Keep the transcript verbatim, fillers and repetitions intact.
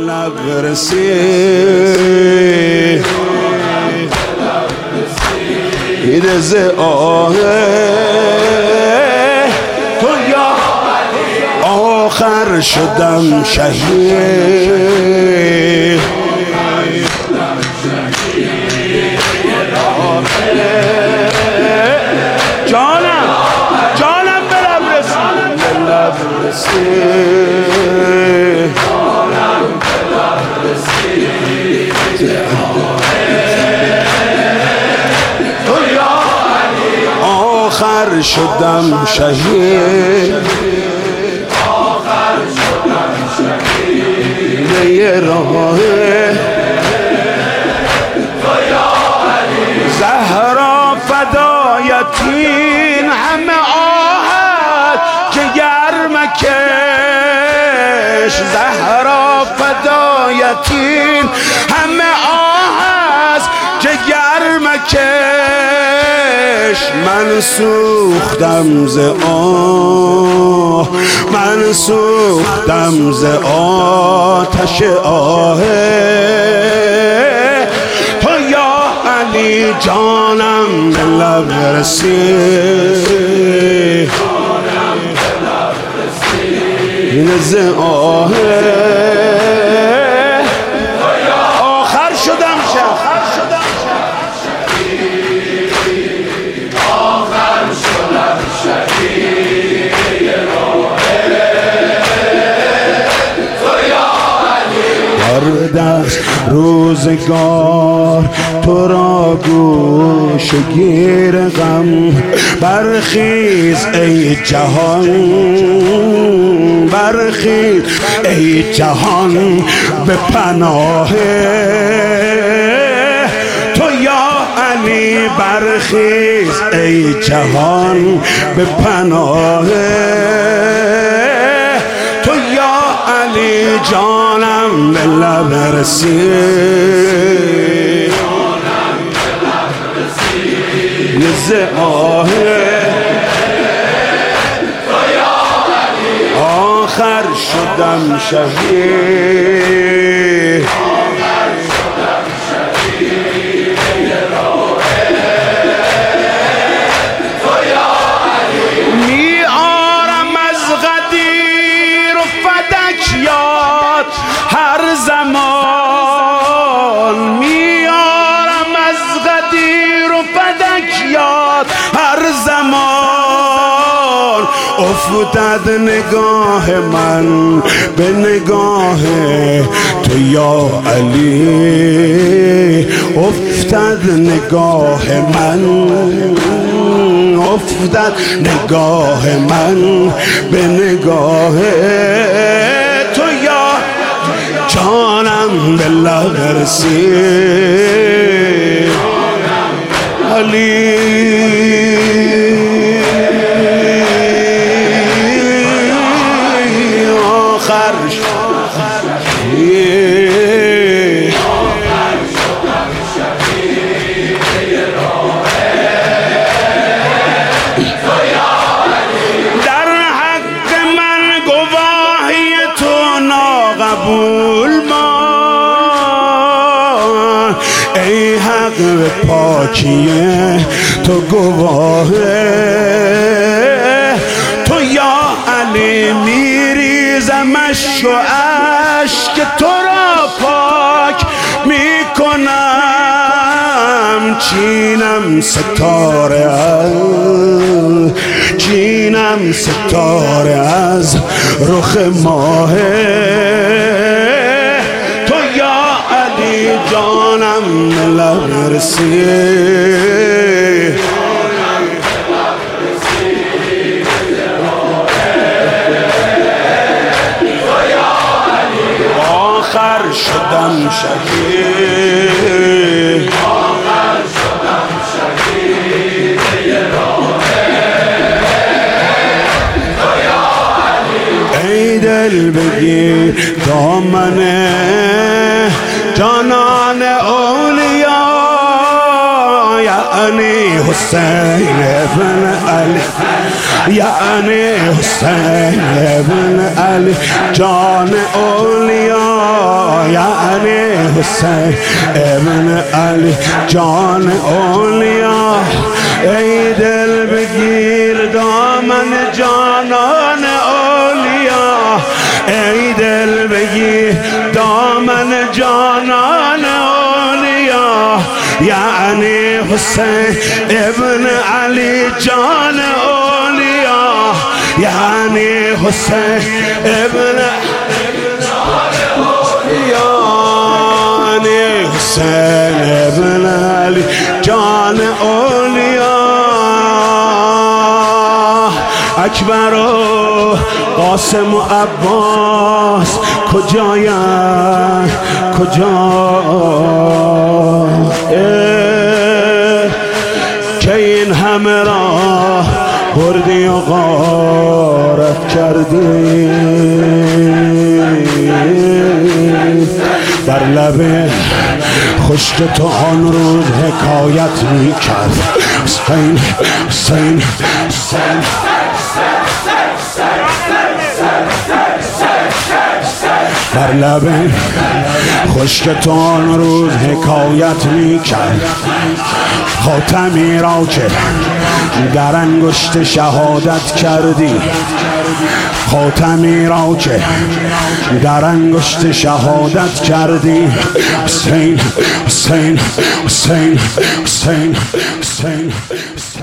لب رسی ز آه تو یا آخر شدم شهید جانم جانم به لب رسی به لب رسی آخر شدم شهید آخر شدم شهید یه راه زهرا فدایتین همه آهد جگر مکش زهرا فدایتین همه آهد جگر مکش من سوختم ز آه من سوختم ز آتش آه تو یا علی جانم به لب رسی ز آه آخر شدم شهید دست روزگار تو را گوش گیر غم برخیز ای جهان برخیز ای جهان به پناه تو یا علی برخیز ای جهان به پناه تو یا علی جانم به لب رسی ز آه آخر شدم شهید هر زمان میارم از غدیر و فدکیات هر زمان افتد نگاه من به نگاه تو یا علی افتد نگاه من افتد نگاه من به نگاه جانم به لب رسی علی آخر شدم در حق من گواهی تو ناقبول ای حق پاکیه تو گواهه تو یا علی میریزمش و عشق تو را پاک میکنم چینم ستاره از چینم ستاره از رخ ماهه جانم لب رسی آخر شدم شهید آخر شدم شهید ای دل بگیر دامنه جانان اولیا یعنی حسین ابن علی یعنی حسین ابن علی جان اولیا یعنی حسین ابن علی جان اولیا. ای دل بگیر دامن جانان اولیا، ای دل بگیر دامن جانان اولیا. یعنی حسین ابن علی جان اولیا، یعنی حسین ابن یعنی حسین ابن علی جان اولیا. اکبر و قاسم و عباس کجاین کجا که این همه را بردی و غارت کردی. بر لب خشک تو آن روز حکایت می کرد حسین حسین حسین. بر لب خشک تو آن روز حکایت می کرد خاتمی را که در انگشت شهادت کردی، خاتمی را که در انگشت شهادت کردی. حسین حسین حسین حسین حسین.